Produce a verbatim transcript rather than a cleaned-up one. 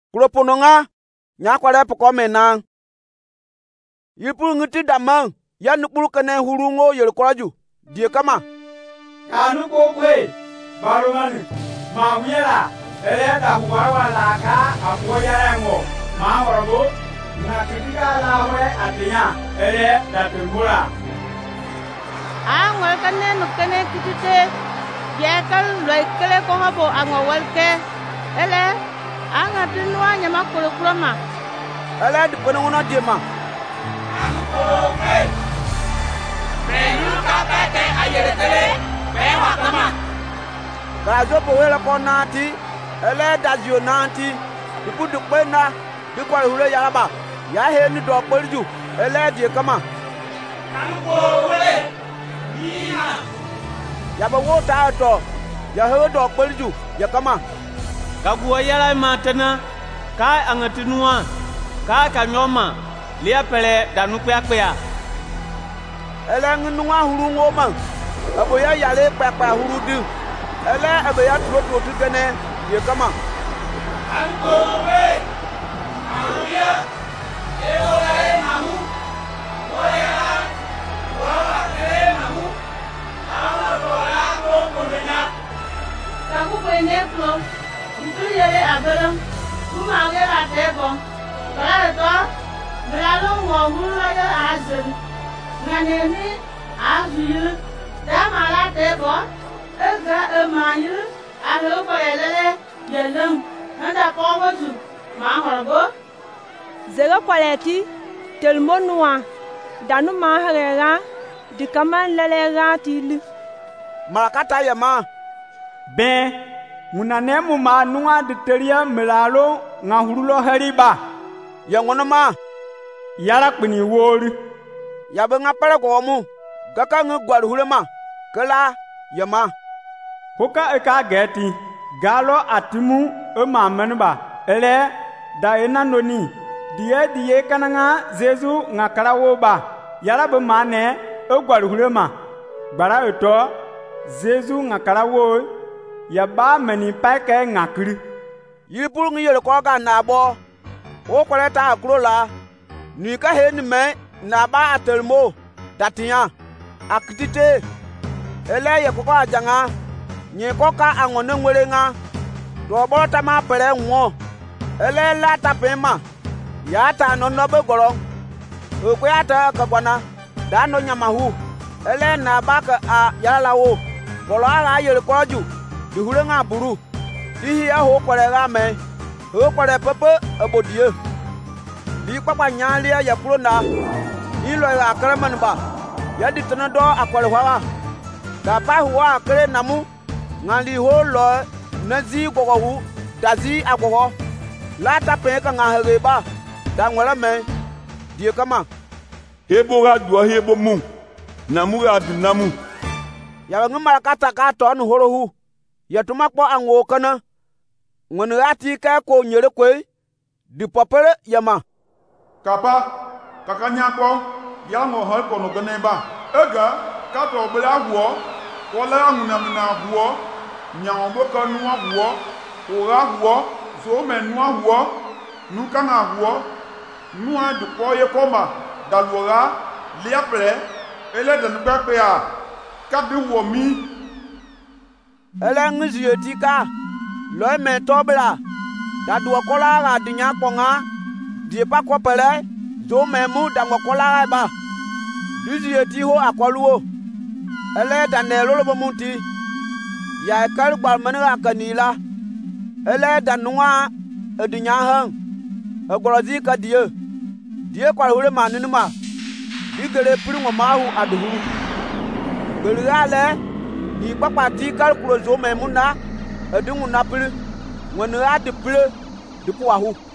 Kulopononga nya kwale poko mena. Yipul ngiti damang ya nupul kene hurungo yel kolaju. Die kama. Kanu kokwe barumani mawiyela ele da huwa la ka apoya ngo ma horobo na kitika la hore atinya ele da tembura. Angol kane nukene kitite yakal loikele ko habo angowalke ele anga tinwa nyama kulukulama ele di penunguna diema kokwe menu kapete ayelekele bewa kama kazo powela ko nati ele dazio nanti ipudu pena dikwal hule yaraba ya he ni do polju ele di kama kanu kokwe ina ya ba wota to ya he do polju ya kama Kagua yala matana kai angatinua kai kanyoma lia pele danupea pea ele ngunwa hurungo man aboya yale papa hurudu ele aboya troto tukene ye kama ankowe aruya eola namu oya ola namu ala bola ko konenya taku kwene flo Yele abelam, kuma agera tebo. Kala to, belalo ngomula ya azul. Nganeni azul, damala tebo. Ega emanyu, alo ko yele yelem. Nanda kowozu, ma horbo. Zega kwaleti, telmonwa. Danu ma harega, dikaman lelega tili. Marakata yama. Ben munane mu manua de teria melalo ngahurulo heriba yangono ma yara kpini wori yabe ngapara gomu gaka ngu gwal hulema kala yama hoka eka geti galo atimu e mamenba ele da ena noni die die kananga zezu ngakara woba yara be mane e gwal hulema bara eto zezu ngakara wo ya ba meni pake ngakiri yipul ngi yele ko ga na bo o ko ta akro la ni ka he ni me na ba atelmo datiya akitite ele ye ko ka janga ni ko ka angone nwere nga do bo ta ma pere nwo ele la ta pema ya ta no no be goro o ko ya ta ka bwana da no nyama hu ele na ba ka a ya la wo bolo ala yele ko ju di hule nga buru ihi ya ho kwere ga me ho kwere pepe abodie di papa nyali ya kuro na ilo ya akreman ba ya di tano akwere hwa da pa huwa akre namu ngali ho lo nazi gogo hu dazi agogo la ta pe ka nga hege ba da ngwala me die kama hebo ga duo hebo mu namu ga du namu ya ngumara kata ka to no horo hu ya tuma kpo anwo kana ngone ati ka ko nyere kwe di popere yama kapa kakanya ko ya ngo hal ko no gane ba ega ka to bla huo ko la nguna na huo nyawo bo ka nu huo o ga huo so me nu huo nu ka na huo nu a du ko ye ko ma dalwora liapre ele de nu pe a ka bi wo mi ele ngzi yotika lo me tobla da du kola ga dinya ponga die pa ko pele do me mu da kola ba dizi yoti ho akwaluo ele da ne lo bo munti ya kal gba manira kanila ele da nuwa edinya han agorozi ka die die kwa hore maninu ma digere piri ngo mahu aduhu gele ni papa ti kalkulo zo memuna edungu napili wona adi pile di puahu